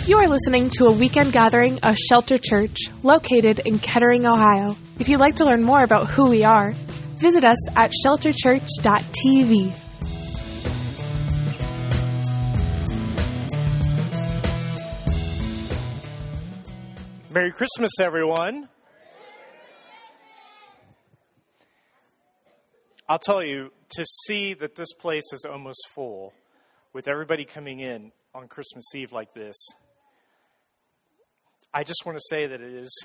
You are listening to a weekend gathering of Shelter Church, located in Kettering, Ohio. If you'd like to learn more about who we are, visit us at shelterchurch.tv. Merry Christmas, everyone. I'll tell you, to see that this place is almost full, with everybody coming in on Christmas Eve like this, I just want to say that it is,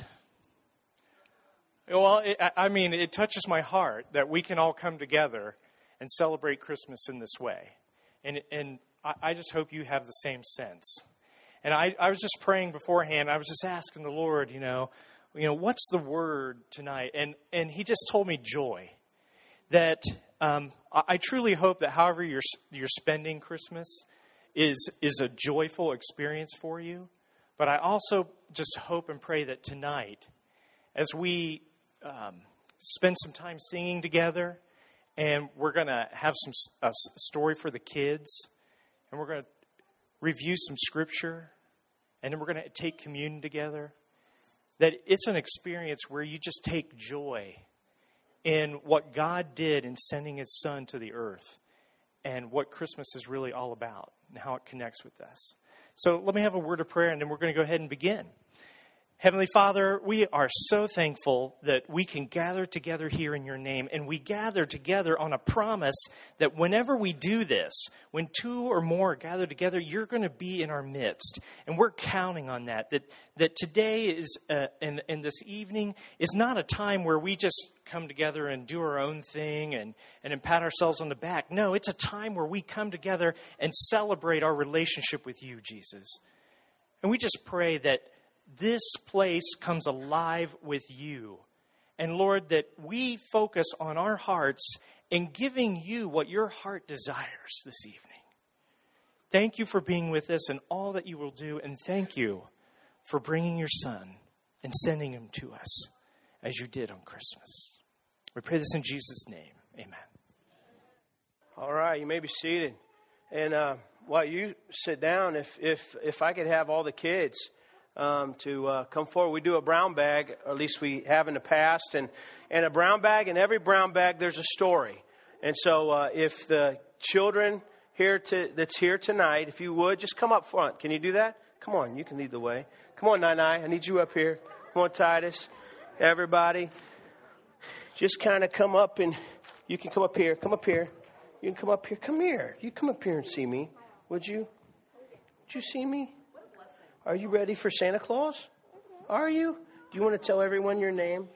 it touches my heart that we can all come together and celebrate Christmas in this way. And I just hope you have the same sense. And I was just praying beforehand. I was just asking the Lord, what's the word tonight? And he just told me joy. That I truly hope that however you're spending Christmas is a joyful experience for you. But I also just hope and pray that tonight, as we spend some time singing together, and we're going to have a story for the kids, and we're going to review some scripture, and then we're going to take communion together, that it's an experience where you just take joy in what God did in sending His Son to the earth, and what Christmas is really all about, and how it connects with us. So let me have a word of prayer, and then we're going to go ahead and begin. Heavenly Father, we are so thankful that we can gather together here in your name, and we gather together on a promise that whenever we do this, when two or more gather together, you're going to be in our midst. And we're counting on that today is and this evening is not a time where we just come together and do our own thing and pat ourselves on the back. No, it's a time where we come together and celebrate our relationship with you, Jesus. And we just pray that this place comes alive with you. And Lord, that we focus on our hearts and giving you what your heart desires this evening. Thank you for being with us and all that you will do. And thank you for bringing your Son and sending him to us as you did on Christmas. We pray this in Jesus' name. Amen. All right, you may be seated. And while you sit down, if I could have all the kids to come forward. We do a brown bag, or at least we have in the past, and a brown bag. In every brown bag, there's a story. And so, if the children that's here tonight, if you would just come up front, can you do that? Come on, you can lead the way. Come on, Nai, I need you up here. Come on, Titus, everybody, just kind of come up, and you can come up here. Come up here. You can come up here. Come here. You come up here and see me. Would you? Would you see me? Are you ready for Santa Claus? Are you? Do you want to tell everyone your name?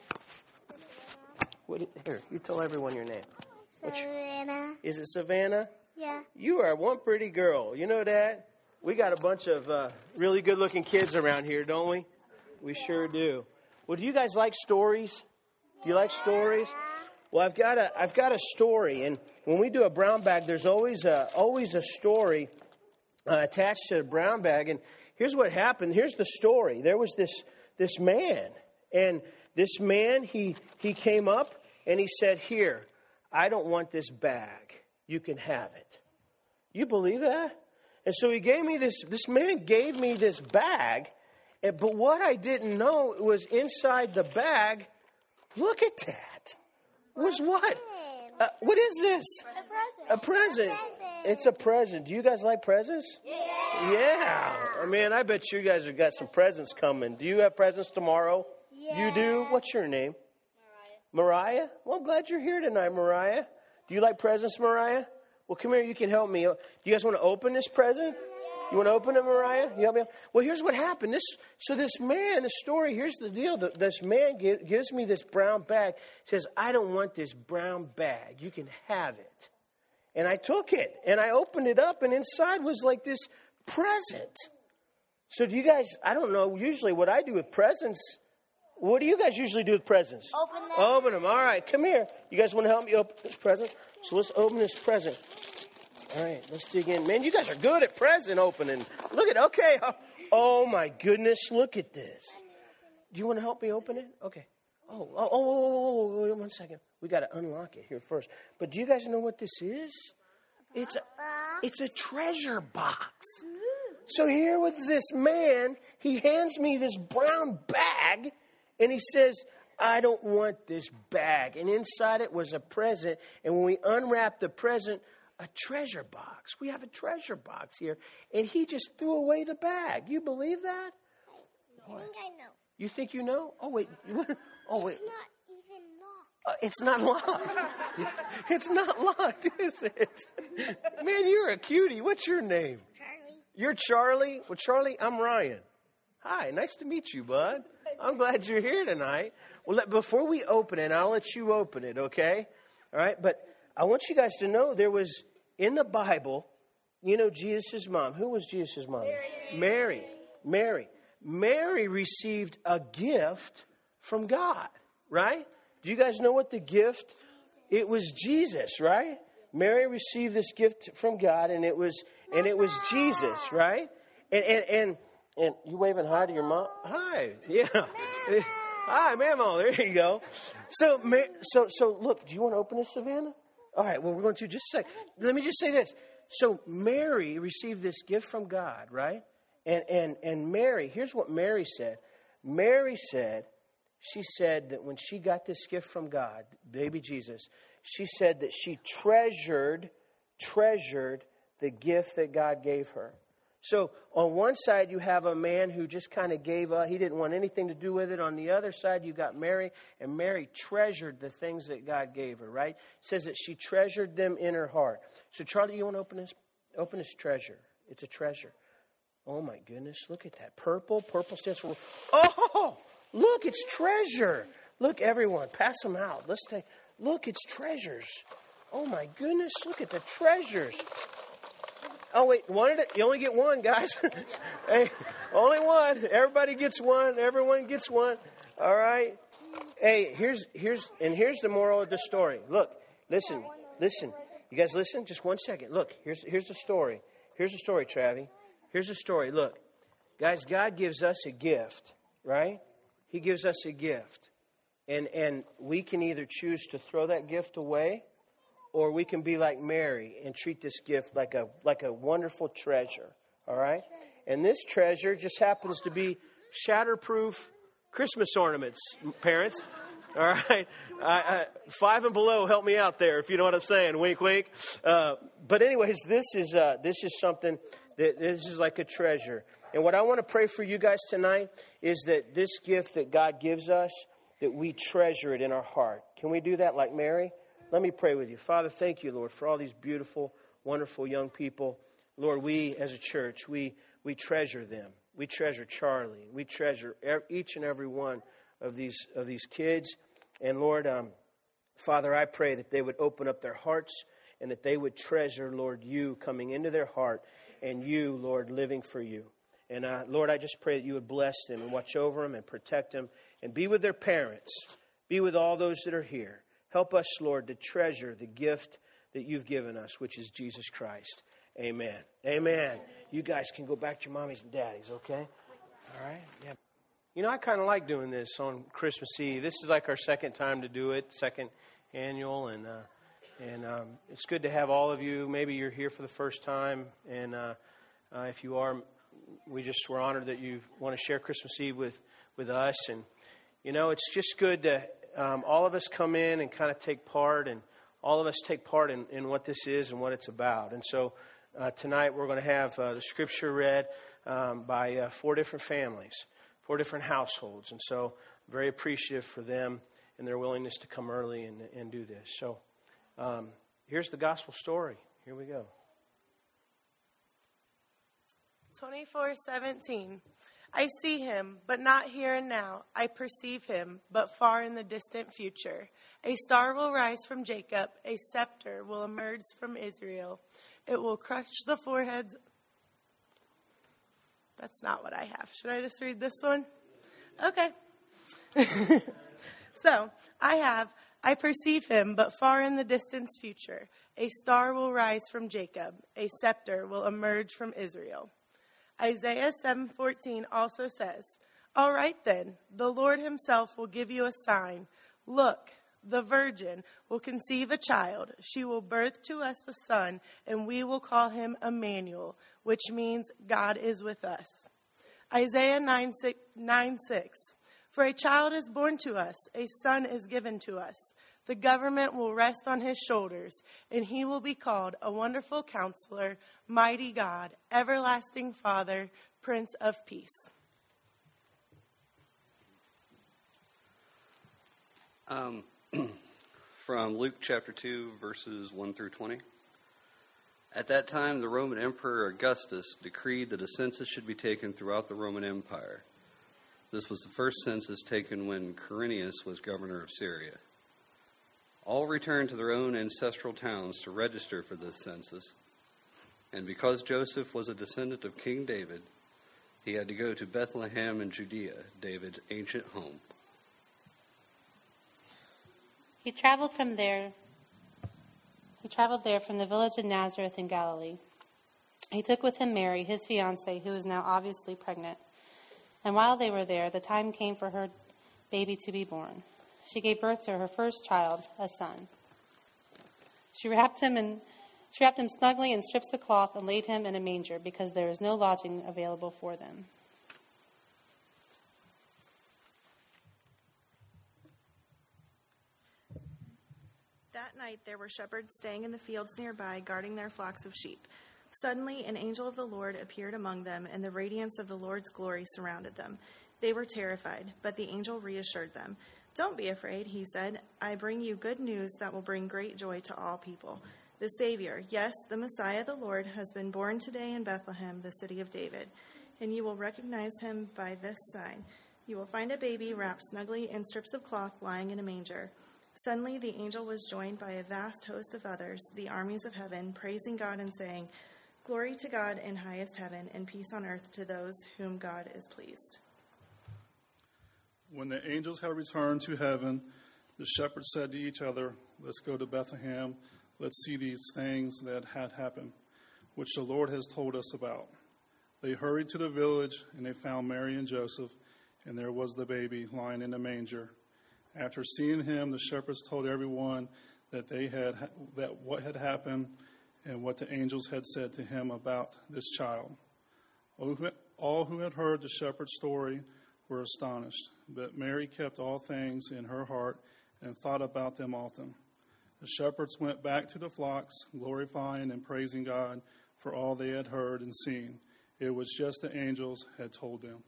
Here, you tell everyone your name. Savannah. Is it Savannah? Yeah. You are one pretty girl. You know that? We got a bunch of really good-looking kids around here, don't we? We sure do. Well, do you guys like stories? Do you like stories? Well, I've got a story, and when we do a brown bag, there's always a story attached to the brown bag, and here's what happened. Here's the story. There was this man, and this man, he came up and he said, "Here, I don't want this bag. You can have it." You believe that? And so he gave me this man gave me this bag, but what I didn't know was inside the bag, look at that, was what? What is this? A present. It's a present. Do you guys like presents? Yeah. I mean, I bet you guys have got some presents coming. Do you have presents tomorrow? Yeah. You do? What's your name? Mariah. Well, I'm glad you're here tonight, Mariah. Do you like presents, Mariah? Well, come here. You can help me. Do you guys want to open this present? You want to open it, Mariah? You help me? Well, here's what happened. This man, the story, here's the deal. This man gives me this brown bag. Says, "I don't want this brown bag. You can have it." And I took it, and I opened it up, and inside was like this present. So do you guys, I don't know, usually what I do with presents, what do you guys usually do with presents? Open them. Open them. All right, come here. You guys want to help me open this present? So let's open this present. All right, let's dig in. Man, you guys are good at present opening. Look at, okay. Oh my goodness, look at this. Do you want to help me open it? Okay. Oh, 1 second. We got to unlock it here first. But do you guys know what this is? It's a treasure box. So here was this man, he hands me this brown bag, and he says, I don't want this bag. And inside it was a present. And when we unwrapped the present, a treasure box. We have a treasure box here. And he just threw away the bag. You believe that? I think I know. You think you know? Oh, wait. Oh, wait. It's not even locked. It's not locked. It's not locked, is it? Man, you're a cutie. What's your name? Charlie. You're Charlie? Well, Charlie, I'm Ryan. Hi, nice to meet you, bud. I'm glad you're here tonight. Well, before we open it, I'll let you open it, okay? All right, but I want you guys to know there was, in the Bible, you know Jesus' mom. Who was Jesus' mom? Mary. Mary received a gift from God, right? Do you guys know what the gift? It was Jesus, right? Mary received this gift from God, and it was Jesus, right? And you waving hi to your mom? Hi, yeah. Hi, Mamo. There you go. So look. Do you want to open this, Savannah? All right. Well, we're going to just a second. Let me just say this. So Mary received this gift from God, right? And Mary. Here's what Mary said. Mary said. She said that when she got this gift from God, baby Jesus, she said that she treasured the gift that God gave her. So on one side, you have a man who just kind of gave up. He didn't want anything to do with it. On the other side, you got Mary, and Mary treasured the things that God gave her, right? It says that she treasured them in her heart. So Charlie, you want to open this? Open this treasure. It's a treasure. Oh my goodness, look at that. Purple. Purple stands for, oh, look, it's treasure. Look, everyone, pass them out. Let's take, look, it's treasures. Oh my goodness, look at the treasures. Oh, wait, you only get one, guys. Hey, only one. Everybody gets one. Everyone gets one. All right. Hey, here's the moral of the story. Look, listen. You guys listen? Just 1 second. Look, here's the story. Here's the story, Travi. Here's the story. Look, guys, God gives us a gift, right? He gives us a gift. And we can either choose to throw that gift away, or we can be like Mary and treat this gift like a wonderful treasure, all right? And this treasure just happens to be shatterproof Christmas ornaments, parents, all right? 5 and below, help me out there, if you know what I'm saying. Wink, wink. But anyways, this is something this is like a treasure. And what I want to pray for you guys tonight is that this gift that God gives us, that we treasure it in our heart. Can we do that like Mary? Let me pray with you. Father, thank you, Lord, for all these beautiful, wonderful young people. Lord, we as a church, we treasure them. We treasure Charlie. We treasure each and every one of these kids. And Lord, Father, I pray that they would open up their hearts and that they would treasure, Lord, you coming into their heart and you, Lord, living for you. And Lord, I just pray that you would bless them and watch over them and protect them and be with their parents. Be with all those that are here. Help us, Lord, to treasure the gift that you've given us, which is Jesus Christ. Amen. Amen. You guys can go back to your mommies and daddies, okay? All right? Yeah. You know, I kind of like doing this on Christmas Eve. This is like our second time to do it, second annual, and it's good to have all of you. Maybe you're here for the first time, and if you are, we're honored that you want to share Christmas Eve with us. And, you know, it's just good to all of us come in and kind of take part, and all of us take part in what this is and what it's about. And so tonight we're going to have the scripture read by 4 different families, 4 different households. And so I'm very appreciative for them and their willingness to come early and do this. So here's the gospel story. Here we go. 24:17. I see him, but not here and now. I perceive him, but far in the distant future. A star will rise from Jacob. A scepter will emerge from Israel. It will crush the foreheads. That's not what I have. Should I just read this one? Okay. So, I perceive him, but far in the distant future. A star will rise from Jacob. A scepter will emerge from Israel. Isaiah 7:14 also says, all right then, the Lord himself will give you a sign. Look, The virgin will conceive a child. She will birth to us a son, and we will call him Emmanuel, which means God is with us. Isaiah 9:6. For a child is born to us, a son is given to us. The government will rest on his shoulders, and he will be called a Wonderful Counselor, Mighty God, Everlasting Father, Prince of Peace. From Luke chapter 2, verses 1 through 20. At that time, the Roman Emperor Augustus decreed that a census should be taken throughout the Roman Empire. This was the first census taken when Quirinius was governor of Syria. All returned to their own ancestral towns to register for this census, and because Joseph was a descendant of King David, he had to go to Bethlehem in Judea, David's ancient home. He traveled there from the village of Nazareth in Galilee. He took with him Mary, his fiancée, who was now obviously pregnant. And while they were there, the time came for her baby to be born. She gave birth to her first child, a son. She wrapped him snugly in strips of cloth and laid him in a manger because there was no lodging available for them. That night there were shepherds staying in the fields nearby, guarding their flocks of sheep. Suddenly an angel of the Lord appeared among them, and the radiance of the Lord's glory surrounded them. They were terrified, but the angel reassured them. "Don't be afraid," he said. "I bring you good news that will bring great joy to all people. The Savior, yes, the Messiah, the Lord, has been born today in Bethlehem, the city of David. And you will recognize him by this sign. You will find a baby wrapped snugly in strips of cloth lying in a manger." Suddenly the angel was joined by a vast host of others, the armies of heaven, praising God and saying, "Glory to God in highest heaven, and peace on earth to those whom God is pleased." When the angels had returned to heaven, the shepherds said to each other, "Let's go to Bethlehem. Let's see these things that had happened, which the Lord has told us about." They hurried to the village, and they found Mary and Joseph, and there was the baby lying in a manger. After seeing him, the shepherds told everyone that what had happened and what the angels had said to him about this child. All who had heard the shepherd's story were astonished, but Mary kept all things in her heart and thought about them often. The shepherds went back to the flocks, glorifying and praising God for all they had heard and seen. It was just the angels had told them.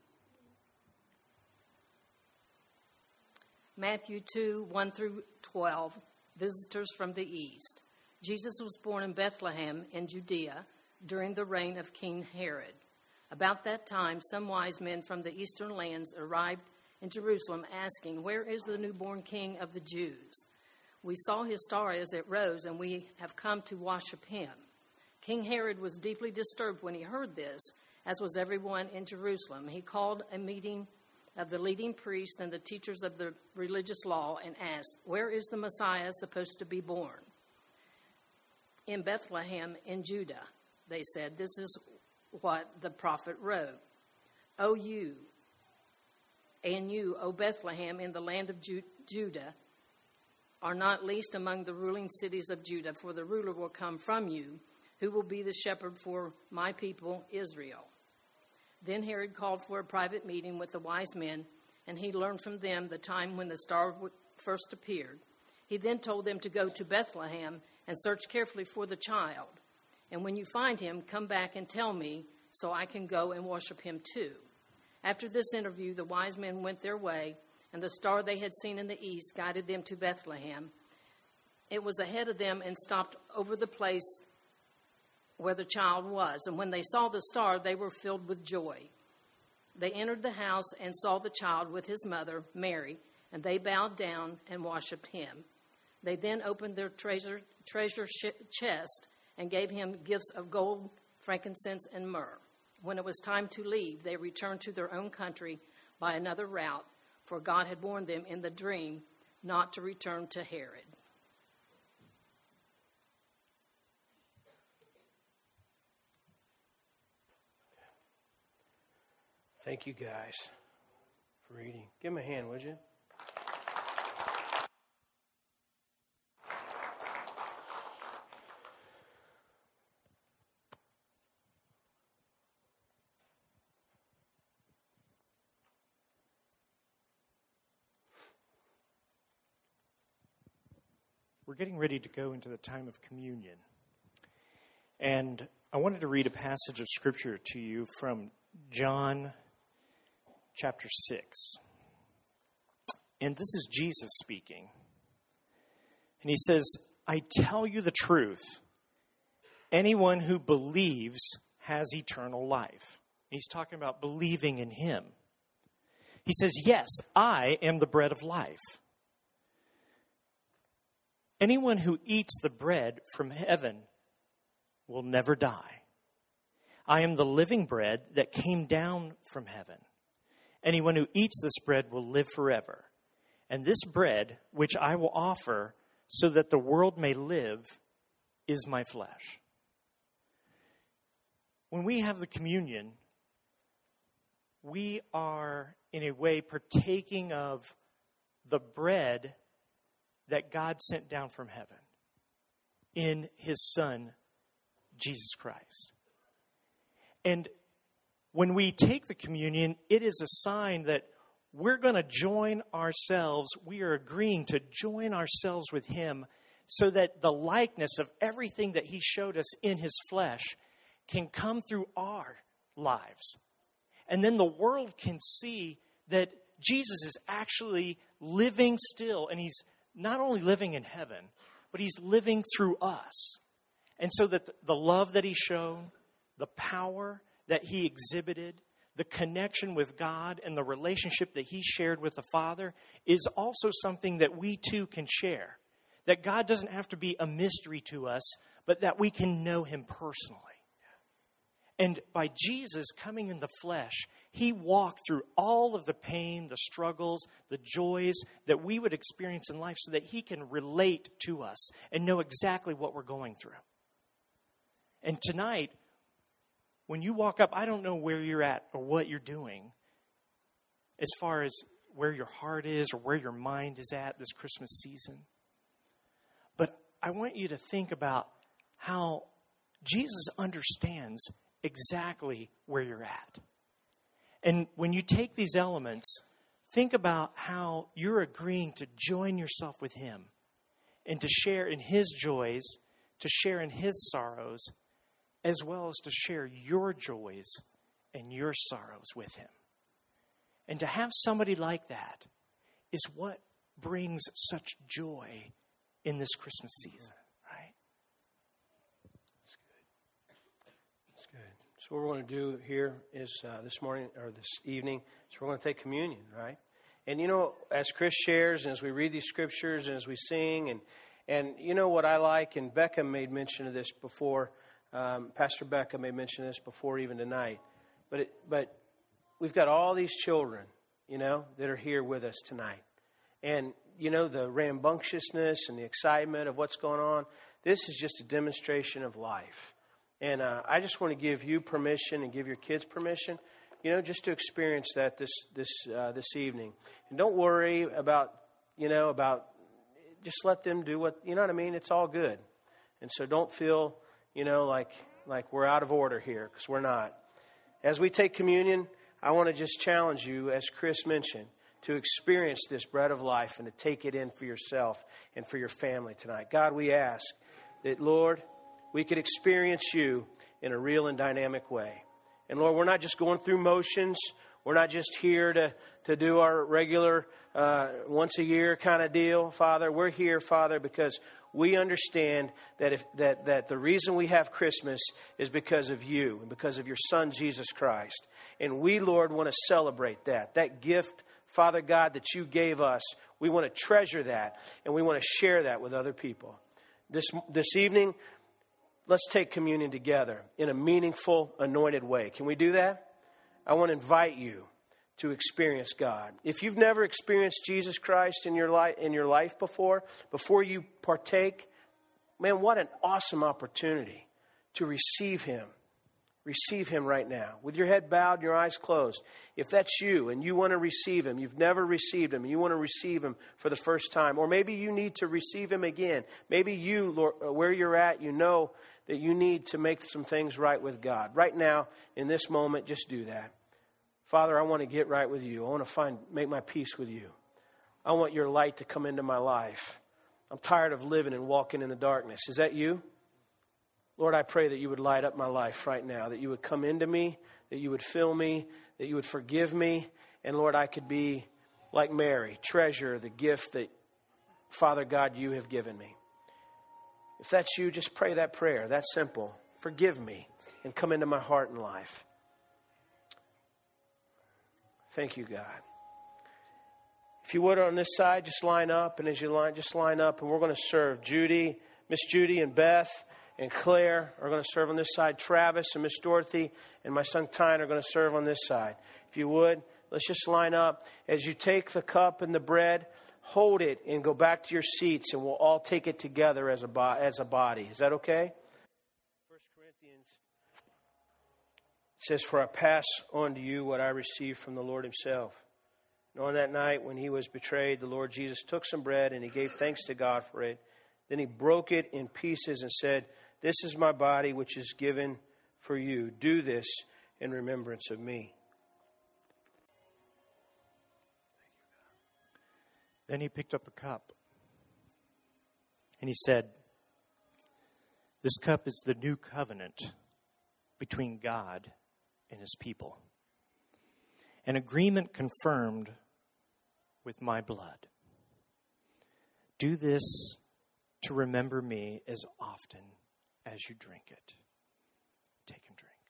Matthew 2, 1 through 12, visitors from the east. Jesus was born in Bethlehem in Judea during the reign of King Herod. About that time, some wise men from the eastern lands arrived in Jerusalem asking, "Where is the newborn king of the Jews? We saw his star as it rose, and we have come to worship him." King Herod was deeply disturbed when he heard this, as was everyone in Jerusalem. He called a meeting of the leading priests and the teachers of the religious law and asked, "Where is the Messiah supposed to be born?" "In Bethlehem in Judah," they said. "This is what the prophet wrote. O Bethlehem in the land of Judah, are not least among the ruling cities of Judah, for the ruler will come from you, who will be the shepherd for my people Israel." Then Herod called for a private meeting with the wise men, and he learned from them the time when the star first appeared. He then told them to go to Bethlehem and search carefully for the child. "And when you find him, come back and tell me, so I can go and worship him too." After this interview, the wise men went their way, and the star they had seen in the east guided them to Bethlehem. It was ahead of them and stopped over the place where the child was. And when they saw the star, they were filled with joy. They entered the house and saw the child with his mother, Mary, and they bowed down and worshipped him. They then opened their treasure chest and gave him gifts of gold, frankincense, and myrrh. When it was time to leave, they returned to their own country by another route, for God had warned them in the dream not to return to Herod. Thank you guys for reading. Give him a hand, would you? we're getting ready to go into the time of communion. And I wanted to read a passage of Scripture to you from John chapter 6. And this is Jesus speaking. And he says, I tell you the truth. Anyone who believes has eternal life. He's talking about believing in him. He says, yes, I am the bread of life. Anyone who eats the bread from heaven will never die. I am the living bread that came down from heaven. Anyone who eats this bread will live forever. And this bread, which I will offer so that the world may live, is my flesh. When we have the communion, we are, in a way, partaking of the bread that God sent down from heaven in his Son, Jesus Christ. And when we take the communion, it is a sign that we're going to join ourselves. We are agreeing to join ourselves with him so that the likeness of everything that he showed us in his flesh can come through our lives. And then the world can see that Jesus is actually living still. And he's not only living in heaven, but he's living through us. And so that the love that he showed, the power that he exhibited, the connection with God and the relationship that he shared with the Father is also something that we too can share. That God doesn't have to be a mystery to us, but that we can know him personally. And by Jesus coming in the flesh, he walked through all of the pain, the struggles, the joys that we would experience in life so that he can relate to us and know exactly what we're going through. And tonight, when you walk up, I don't know where you're at or what you're doing as far as where your heart is or where your mind is at this Christmas season. But I want you to think about how Jesus understands exactly where you're at. And when you take these elements, think about how you're agreeing to join yourself with him and to share in his joys, to share in his sorrows, as well as to share your joys and your sorrows with him. And to have somebody like that is what brings such joy in this Christmas season, right? That's good. That's good. So what we're going to do here is this morning or this evening is we're going to take communion, right? And you know, as Chris shares and as we read these scriptures and as we sing and you know what I like, and Becca made mention of this before. Pastor Becca made mention of this before even tonight. But we've got all these children, you know, that are here with us tonight. And, you know, the rambunctiousness and the excitement of what's going on, this is just a demonstration of life. And I just want to give you permission and give your kids permission, you know, just to experience that this evening. And don't worry about just let them do what, you know what I mean? It's all good. And so don't feel, you know, like we're out of order here, because we're not. As we take communion, I want to just challenge you, as Chris mentioned, to experience this bread of life and to take it in for yourself and for your family tonight. God, we ask that, Lord, we could experience you in a real and dynamic way. And Lord, we're not just going through motions. We're not just here to do our regular once a year kind of deal, Father. We're here, Father, because we understand that the reason we have Christmas is because of you and because of your Son, Jesus Christ. And we, Lord, want to celebrate that gift, Father God, that you gave us. We want to treasure that, and we want to share that with other people. This evening, let's take communion together in a meaningful, anointed way. Can we do that? I want to invite you to experience God. If you've never experienced Jesus Christ in your life before you partake, man, what an awesome opportunity to receive him. Receive him right now. With your head bowed and your eyes closed. If that's you and you want to receive him, you've never received him, and you want to receive him for the first time, or maybe you need to receive him again. Maybe you, Lord, where you're at, you know that you need to make some things right with God. Right now, in this moment, just do that. Father, I want to get right with you. I want to make my peace with you. I want your light to come into my life. I'm tired of living and walking in the darkness. Is that you? Lord, I pray that you would light up my life right now, that you would come into me, that you would fill me, that you would forgive me. And Lord, I could be like Mary, treasure the gift that, Father God, you have given me. If that's you, just pray that prayer. That's simple. Forgive me and come into my heart and life. Thank you, God. If you would, on this side, just line up. And as you just line up. And we're going to serve Judy, Miss Judy and Beth and Claire are going to serve on this side. Travis and Miss Dorothy and my son Tyne are going to serve on this side. If you would, let's just line up. As you take the cup and the bread, hold it and go back to your seats. And we'll all take it together as a body. Is that okay? 1 Corinthians says, "For I pass on to you what I received from the Lord himself. And on that night when he was betrayed, the Lord Jesus took some bread and he gave thanks to God for it. Then he broke it in pieces and said, 'This is my body which is given for you. Do this in remembrance of me.'" Then he picked up a cup and he said, "This cup is the new covenant between God and his people, an agreement confirmed with my blood. Do this to remember me as often as you drink it." Take and drink.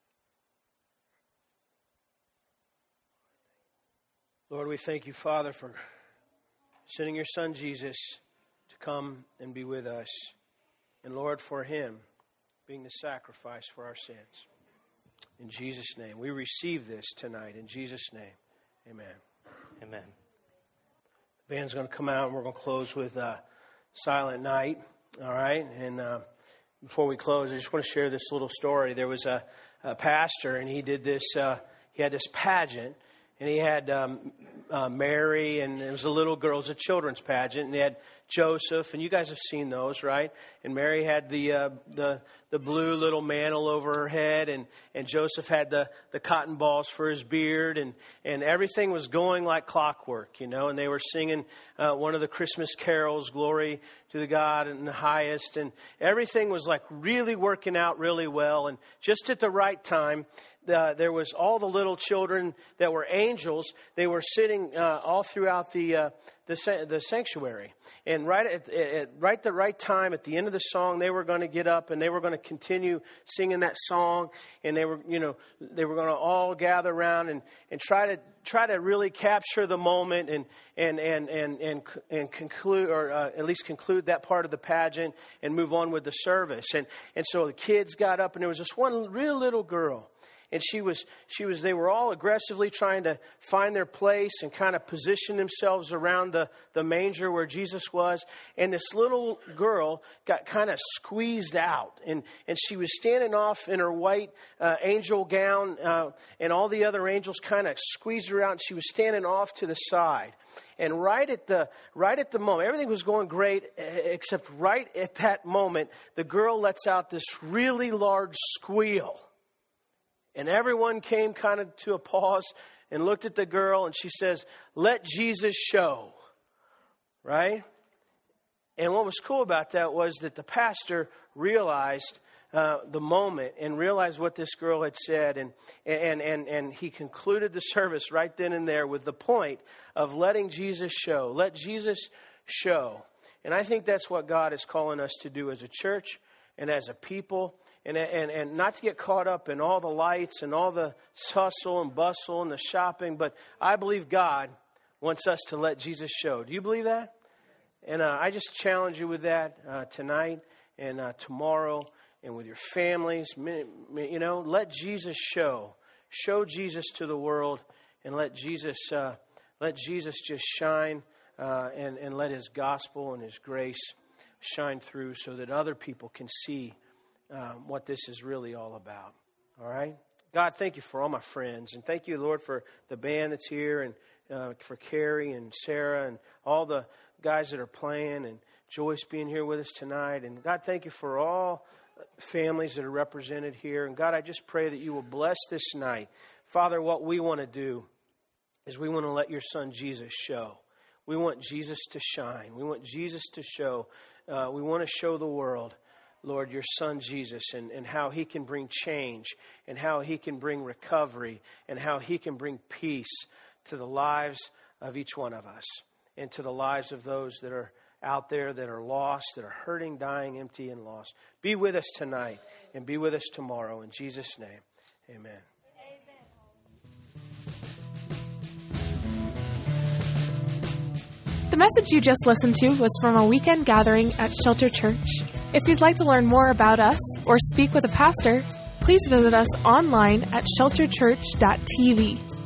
Lord, we thank you, Father, for sending your Son Jesus to come and be with us. And Lord, for him being the sacrifice for our sins. In Jesus' name, we receive this tonight. In Jesus' name, amen. Amen. The band's going to come out and we're going to close with Silent Night. All right? And before we close, I just want to share this little story. There was a pastor and he did this, he had this pageant. And he had Mary, and it was a little girl. It was a children's pageant. And they had Joseph, and you guys have seen those, right? And Mary had the blue little mantle over her head, and Joseph had the cotton balls for his beard, and everything was going like clockwork, you know. And they were singing one of the Christmas carols, "Glory to the God in the highest," and everything was like really working out really well. And just at the right time, there was all the little children that were angels. They were sitting all throughout the sanctuary, and right at the right time, at the end of the song, they were going to get up and they were going to continue singing that song, and they were going to all gather around and try to really capture the moment and conclude, or at least conclude that part of the pageant and move on with the service. And so the kids got up, and there was this one real little girl. And they were all aggressively trying to find their place and kind of position themselves around the manger where Jesus was. And this little girl got kind of squeezed out. And she was standing off in her white angel gown, and all the other angels kind of squeezed her out. And she was standing off to the side. And right at the moment, everything was going great, except right at that moment, the girl lets out this really large squeal. And everyone came kind of to a pause and looked at the girl, and she says, "Let Jesus show." Right? And what was cool about that was that the pastor realized the moment and realized what this girl had said. And he concluded the service right then and there with the point of letting Jesus show. Let Jesus show. And I think that's what God is calling us to do as a church and as a people. And not to get caught up in all the lights and all the hustle and bustle and the shopping, but I believe God wants us to let Jesus show. Do you believe that? And I just challenge you with that tonight and tomorrow, and with your families. You know, let Jesus show. Show Jesus to the world, and let Jesus just shine, and let His gospel and His grace shine through, so that other people can see what this is really all about. All right? God, thank you for all my friends. And thank you, Lord, for the band that's here, and for Carrie and Sarah and all the guys that are playing, and Joyce being here with us tonight. And God, thank you for all families that are represented here. And God, I just pray that you will bless this night. Father, what we want to do is we want to let your Son Jesus show. We want Jesus to shine. We want Jesus to show. We want to show the world, Lord, your Son Jesus, and how He can bring change, and how He can bring recovery, and how He can bring peace to the lives of each one of us, and to the lives of those that are out there that are lost, that are hurting, dying, empty, and lost. Be with us tonight, and be with us tomorrow. In Jesus' name, amen. The message you just listened to was from a weekend gathering at Shelter Church. If you'd like to learn more about us or speak with a pastor, please visit us online at shelterchurch.tv.